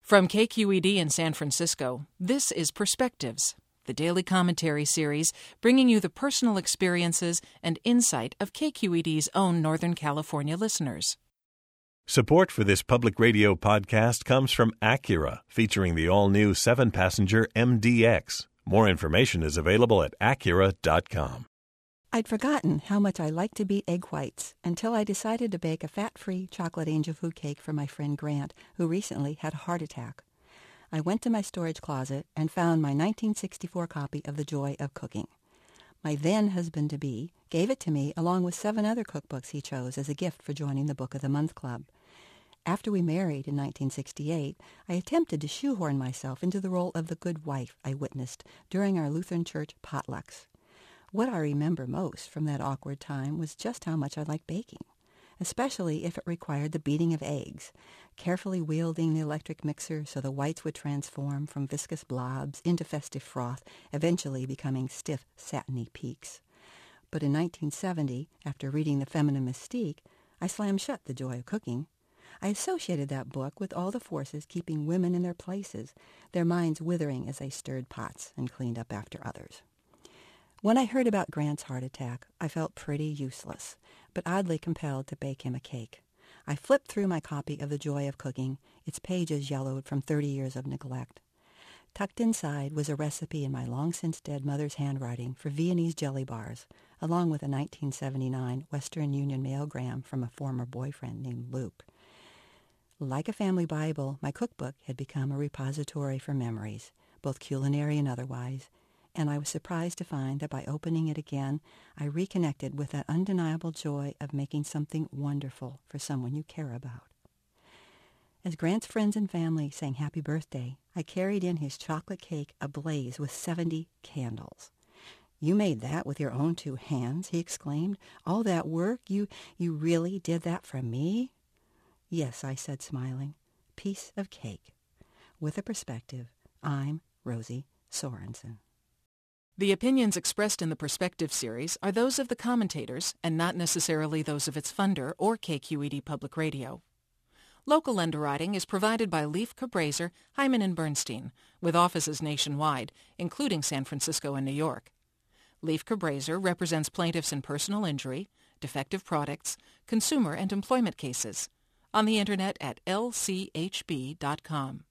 From KQED in San Francisco, this is Perspectives, the daily commentary series bringing you the personal experiences and insight of KQED's own Northern California listeners. Support for this public radio podcast comes from Acura, featuring the all-new 7-passenger MDX. More information is available at Acura.com. I'd forgotten how much I like to beat egg whites until I decided to bake a fat-free chocolate angel food cake for my friend Grant, who recently had a heart attack. I went to my storage closet and found my 1964 copy of The Joy of Cooking. My then-husband-to-be gave it to me along with 7 other cookbooks he chose as a gift for joining the Book of the Month Club. After we married in 1968, I attempted to shoehorn myself into the role of the good wife I witnessed during our Lutheran church potlucks. What I remember most from that awkward time was just how much I liked baking, especially if it required the beating of eggs, carefully wielding the electric mixer so the whites would transform from viscous blobs into festive froth, eventually becoming stiff, satiny peaks. But in 1970, after reading The Feminine Mystique, I slammed shut The Joy of Cooking. I associated that book with all the forces keeping women in their places, their minds withering as they stirred pots and cleaned up after others. When I heard about Grant's heart attack, I felt pretty useless, but oddly compelled to bake him a cake. I flipped through my copy of The Joy of Cooking, its pages yellowed from 30 years of neglect. Tucked inside was a recipe in my long-since-dead mother's handwriting for Viennese jelly bars, along with a 1979 Western Union mailgram from a former boyfriend named Luke. Like a family Bible, my cookbook had become a repository for memories, both culinary and otherwise, and I was surprised to find that by opening it again, I reconnected with that undeniable joy of making something wonderful for someone you care about. As Grant's friends and family sang happy birthday, I carried in his chocolate cake ablaze with 70 candles. "You made that with your own 2 hands," he exclaimed. "All that work? You really did that for me?" "Yes," I said, smiling. "Piece of cake." With a perspective, I'm Rosie Sorensen. The opinions expressed in the Perspective series are those of the commentators and not necessarily those of its funder or KQED Public Radio. Local underwriting is provided by Leif Cabraser, Hyman & Bernstein, with offices nationwide, including San Francisco and New York. Leif Cabraser represents plaintiffs in personal injury, defective products, consumer and employment cases, on the Internet at lchb.com.